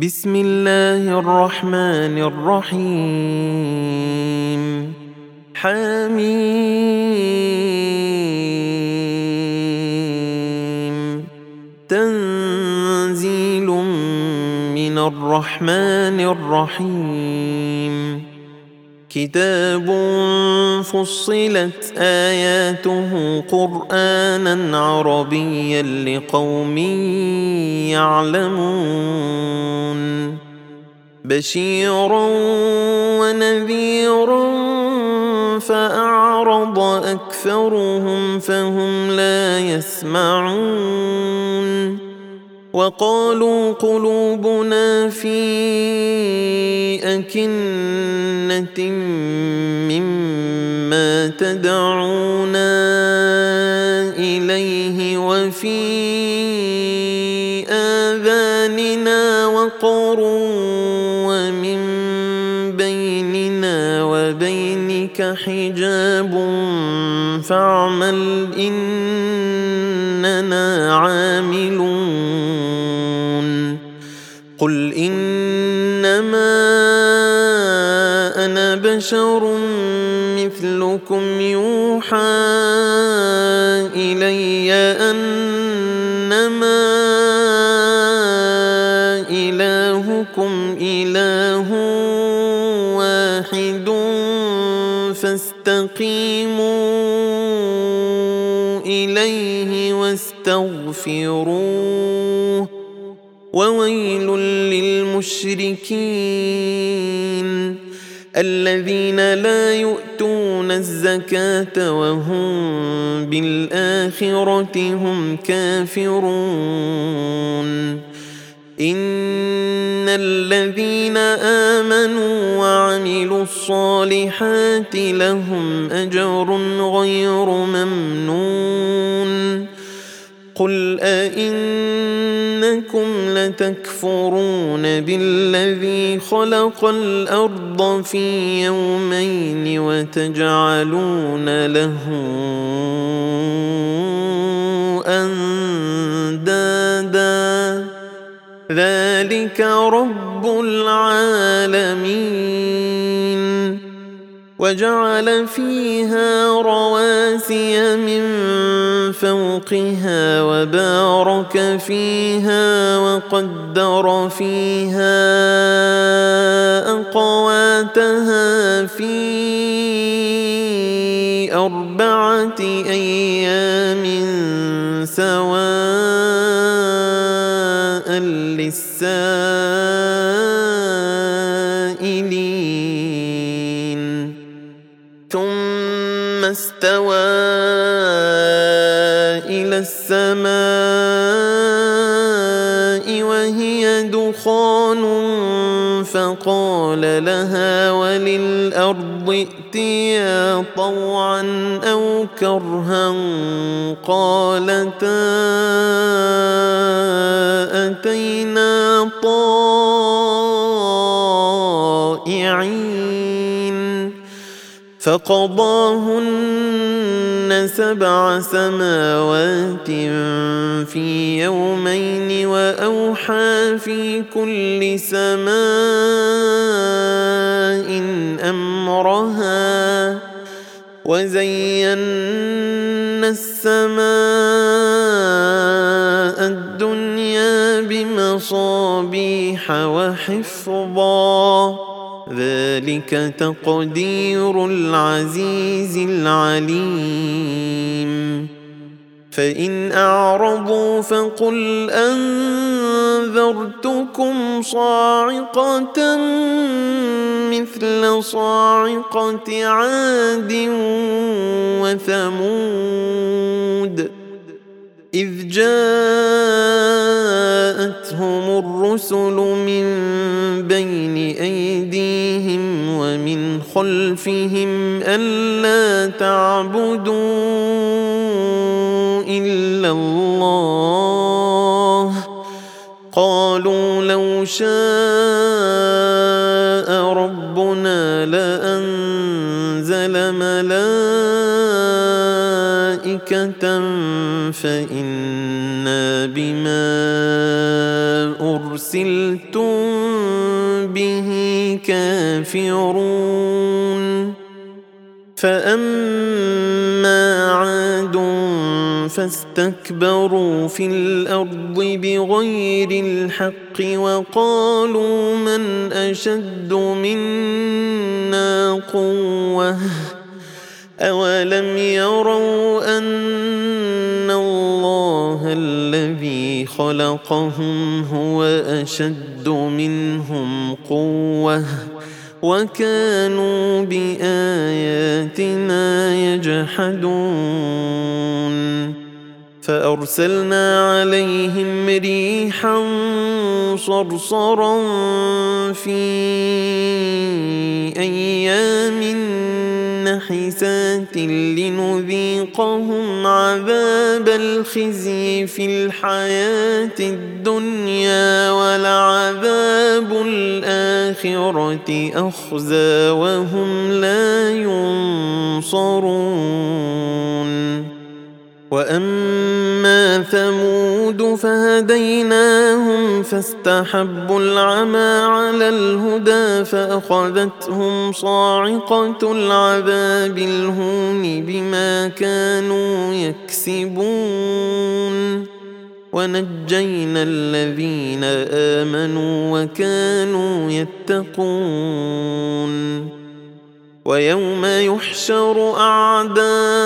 بسم الله الرحمن الرحيم حميم تنزيل من الرحمن الرحيم كتاب فصلت آياته قرآنا عربيا لقوم يعلمون بشيرا ونذيرا فأعرض أكثرهم فهم لا يسمعون وقالوا قلوبنا في أكنة مما تدعونا إليه وفي آذاننا وقر ومن بيننا وبينك حجاب فاعمل إننا عاملون قل إنما أنا بشر مثلكم يوحى إلي أنما إلهكم إله واحد فاستقيموا إليه واستغفروه وويل للمشركين الذين لا يؤتون الزكاة وهم بالآخرة هم كافرون إن الذين آمنوا وعملوا الصالحات لهم أجر غير ممنون قل أئنكم لتكفرون بالذي خلق الأرض في يومين وتجعلون له أندادا ذلك رب العالمين وجعل فيها رواسي من فوقها وبارك فيها وقدر فيها أقواتها في 4 أيام سواء للسائلين ثم استوى إلى السماء وهي دخان فقال لها وللأرض ائتيا طوعا أو كرها قالتا أتينا طائعين فقضاهن 7 سماوات في يومين وأوحى في كل سماء أمرها وزينا السماء الدنيا بمصابيح وحفظا ذلك تقدير العزيز العليم فإن أعرضوا فقل أنذرتكم صاعقة مثل صاعقة عاد وثمود إذ جاءتهم الرسل من بين أيديهم ومن خلفهم ألا تعبدوا إلا الله قالوا لو شاء ربنا لأنزل ملائكة فإنا بما أرسلتم كافرون فأما عاد فاستكبروا في الأرض بغير الحق وقالوا من أشد منا قوة أولم يروا أن الله الذي خلقهم هو أشد منهم قوة وكانوا بآياتنا يجحدون فأرسلنا عليهم ريحا صرصرا في أيام نحسات لنذيقهم عذاب الخزي في الحياة الدنيا ولعذاب الآخرة أخزى وهم لا ينصرون وأما ثمود فهديناهم فاستحبوا العمى على الهدى فأخذتهم صاعقة العذاب الهون بما كانوا يكسبون ونجينا الذين آمنوا وكانوا يتقون ويوم يحشر أعداء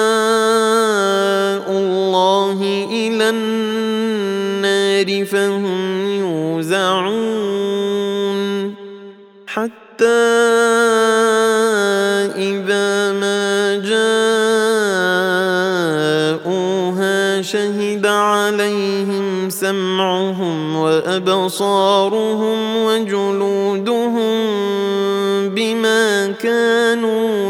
الله إلى النار فهم يوزعون حتى إذا ما جاءوها شهد عليهم سمعهم وأبصارهم وجلودهم بما كانوا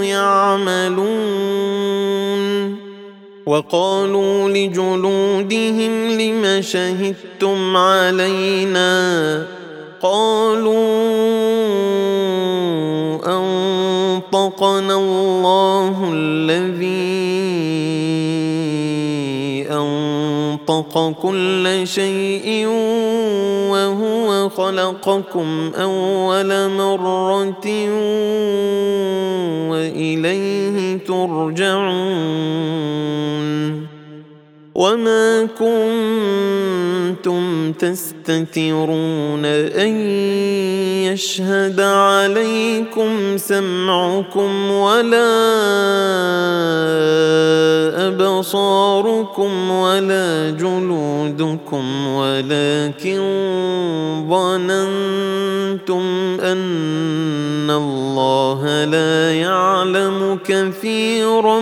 يعملون وقالوا لجلودهم لم شهدتم علينا قالوا أنطقنا الله الذي أنطق كل شيء وهو خلقكم أول مرة وإليه ترجعون وما كنتم تستترون أن يشهد عليكم سمعكم ولا أبصاركم ولا جلودكم ولكن ظننتم أن الله لا يعلم كثيرا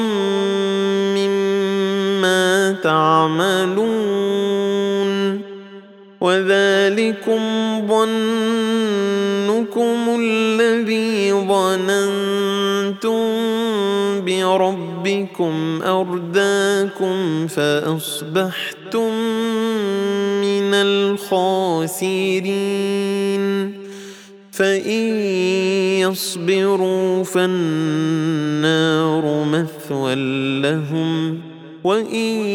مما تعملون وذلكم ظنكم الذي ظننتم بربكم أرداكم فأصبحتم من الخاسرين فإن يصبروا فالنار مثوى لهم وإن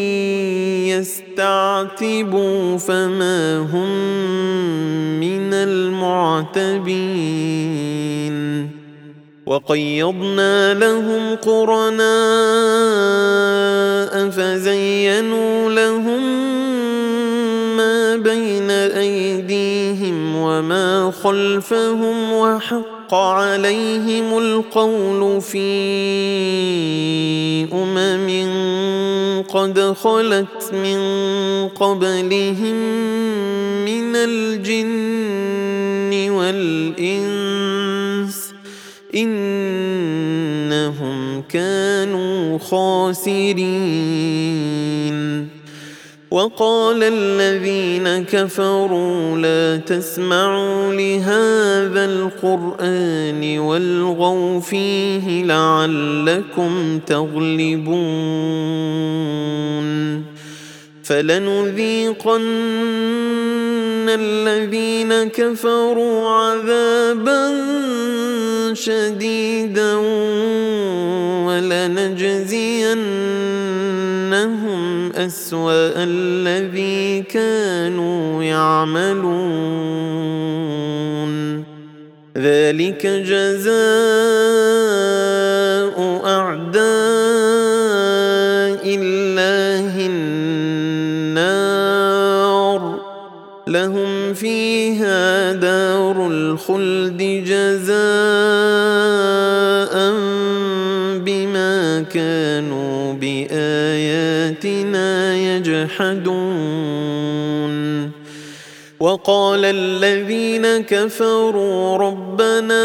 يستعتبوا فما هم من المعتبين وقيضنا لهم قرناء فزينوا لهم ما بين أيديهم وما خلفهم وحق عليهم القول في قد خلت من قبلهم من الجن والإنس إنهم كانوا خاسرين وقال الذين كفروا لا تسمعوا لهذا القرآن والغوا فيه لعلكم تغلبون فلنذيقن الذين كفروا عذابا شديدا ولنجزينهم أسوأ الذي كانوا يعملون ذلك جزاء أعداء الله النار لهم فيها دار الخلد جزاء بما كانوا بآياتنا يجحدون وقال الذين كفروا ربنا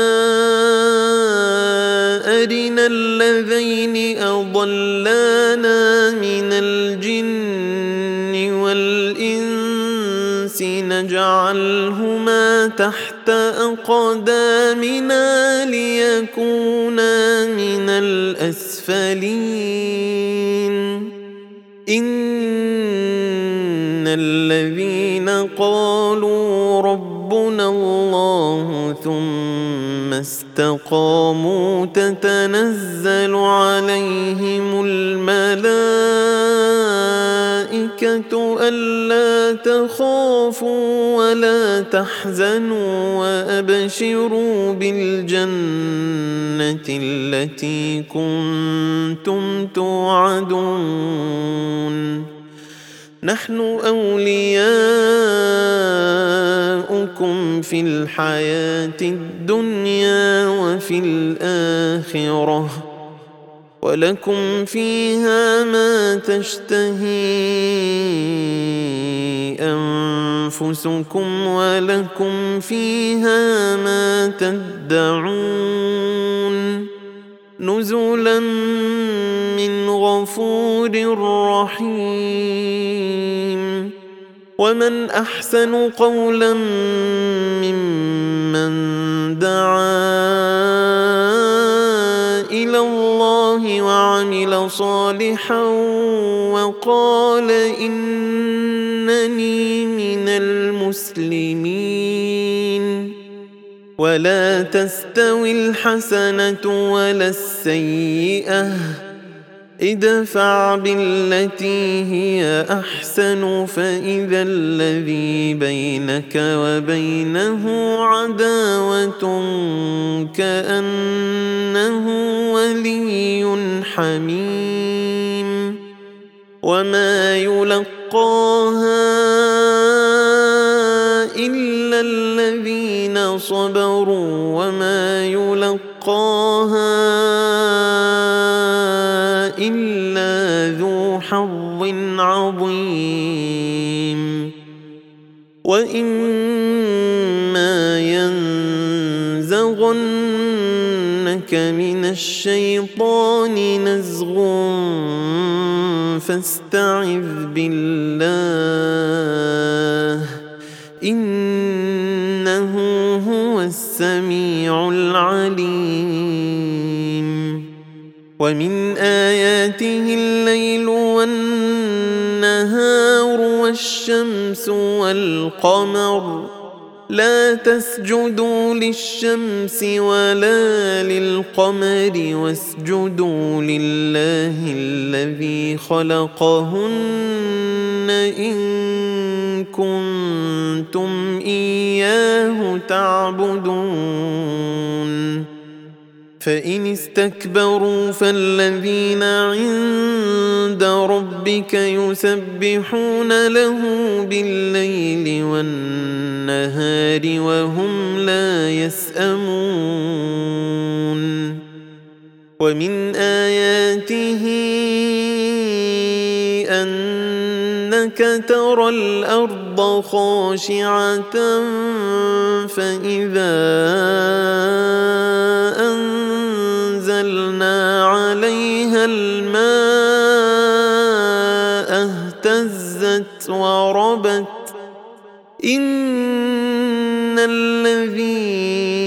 أرنا الذين أضلانا من الجن والإنس نجعلهما تحت أقدامنا ليكونا من الأسفلين إن الذين قالوا ربنا الله ثم استقاموا تتنزل عليهم الملائكة ألا تخافوا ولا تحزنوا وأبشروا بالجنة التي كنتم توعدون نحن أولياؤكم في الحياة الدنيا وفي الآخرة ولكم فيها ما تشتهي أنفسكم ولكم فيها ما تدعون نزلا من غفور رحيم ومن أحسن قولا ممن دعا إلى الله وعمل صالحا وقال إنني من المسلمين ولا تستوي الحسنة ولا السيئة ادفع بالتي هي أحسن فإذا الذي بينك وبينه عداوة كأنه ولي حميم وما يلقاها إلا الذين صبروا وما يلقاها إلا ذو حظ عظيم وإما ينزغنك من الشيطان نزغ فاستعذ بالله إنه هو السميع العليم ومن آياته الليل والنهار والشمس والقمر لا تسجدوا للشمس ولا للقمر واسجدوا لله الذي خلقهن إن كنتم إياه تعبدون فإن استكبروا فالذين عند ربك يسبحون له بالليل والنهار وهم لا يسأمون ومن آياته أنك ترى الأرض خاشعة فإذا أنزلنا عليها الماء اهتزت وربت إن الذي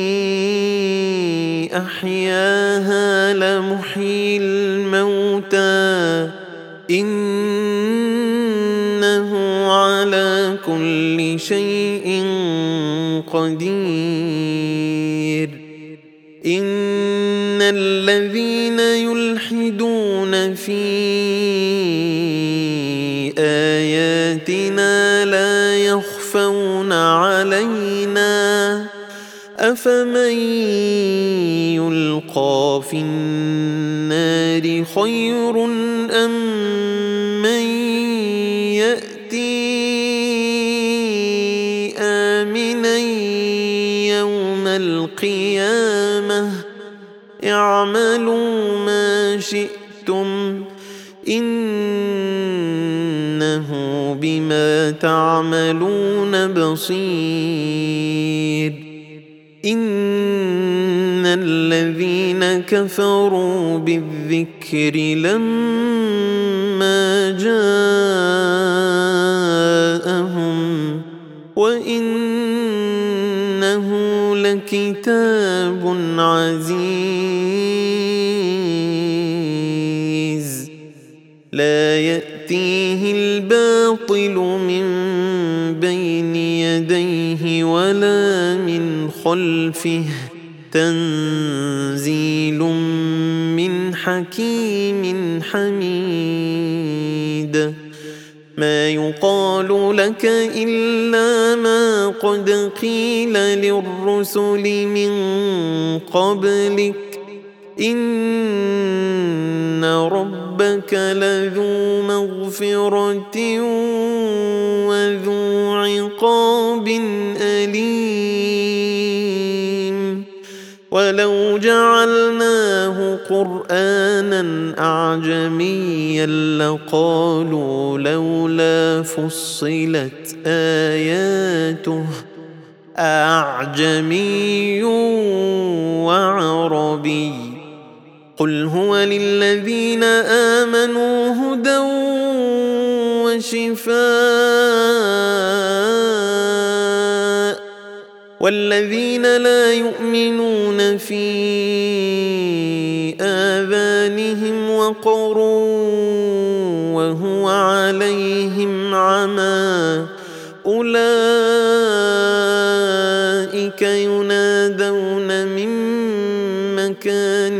أحياها لمحيي الموتى إنه على كل شيء قدير إن الذين يلحدون في آياتنا لا يخفون علينا أفمن يلقى في النار خير أم من يأتي آمنا يوم القيامة اعملوا ما شئتم إنه بما تعملون بصير إن الذين كفروا بالذكر لما جاءهم وإنه لكتاب عزيز لا يأتيه الباطل من بين يديه ولا من خلفه تنزيل من حكيم حميد ما يقال لك إلا ما قد قيل للرسل من قبلك إن ربك لذو مغفرة وذو عقاب أليم ولو جعلناه قرآنا أعجميا لقالوا لولا فصلت آياته أعجمي وعربي قل هو للذين آمنوا هدى وشفاء والذين لا يؤمنون في آذانهم وقر وهو عليهم عمى أولئك ينادون من مكان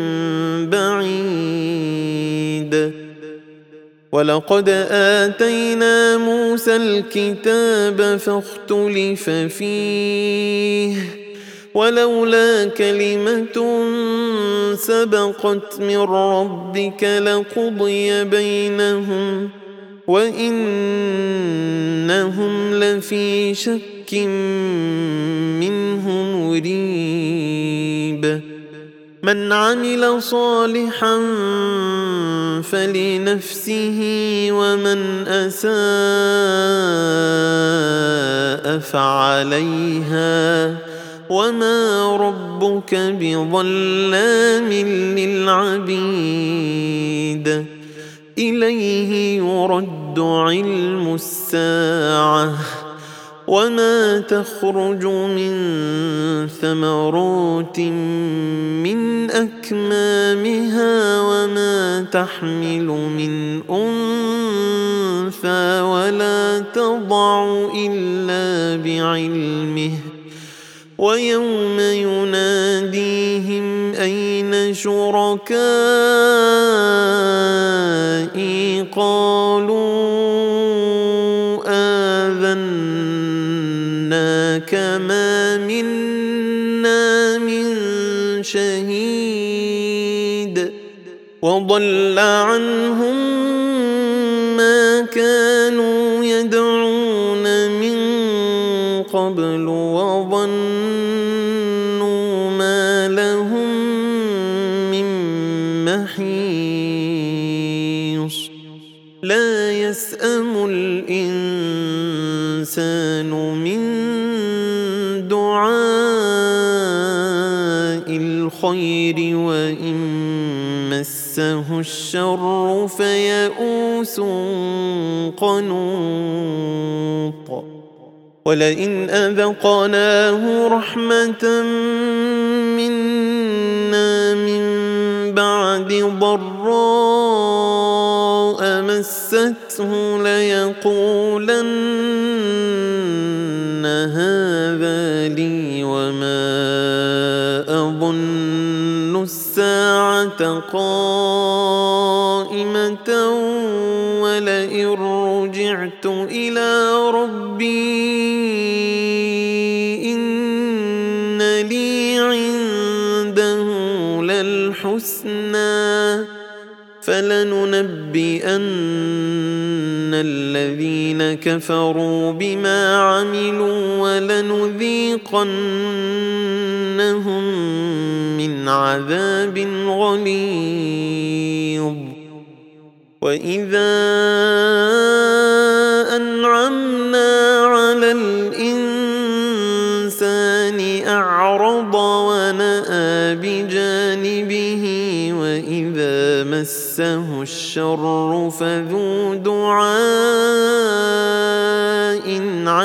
بعيد ولقد آتينا موسى الكتاب فاختلف فيه ولولا كلمة سبقت من ربك لقضي بينهم وإنهم لفي شك منه مريب من عمل صالحا فلنفسه ومن أساء فعليها وما ربك بظلام للعبيد إليه يرد علم الساعة وما تخرج من ثمرات من أكمامها وما تحمل من أنثى ولا تضع إلا بعلمه ويوم يناديهم أين شركائي قالوا آذناك ما منا من شهيد وضل عنهم ما كانوا يدعون من قبل وظنوا ما لهم من محيص لا يسأم الإنسان من دعاء الخير وإن مسه الشر فيئوس قنوط ولئن أذقناه رحمة منا من بعد ضراء مسته ليقولن هذا لي وما أظن الساعة قائمة ولئن رجعت إلى ربي إن الحسنى فلننبئن الذين كفروا بما عملوا ولنذيقنهم من عذاب غليظ وإذا أنعمنا على الإنسان أعرض ونأى بجانبه وإذا مسه الشر فذو دعاء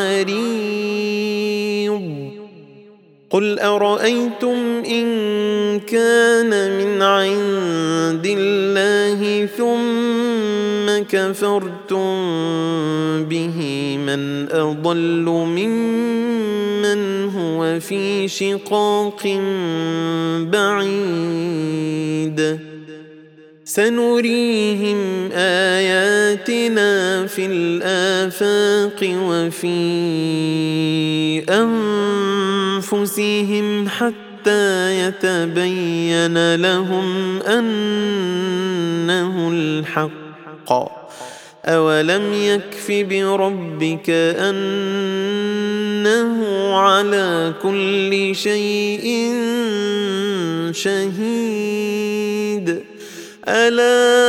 عريض قل أرأيتم إن كان من عند الله ثم كفرتم به من أضل ممن هو في شقاق بعيد سنريهم آياتنا في الآفاق وفي أنفسهم حتى يتبين لهم أنه الحق أولم يكف بربك أنه على كل شيء شهيد ألا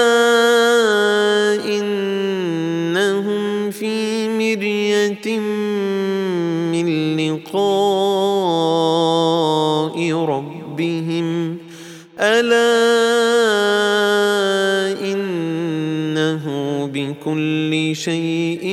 إنهم في مرية من لقاء ربهم ألا إنه بكل شيء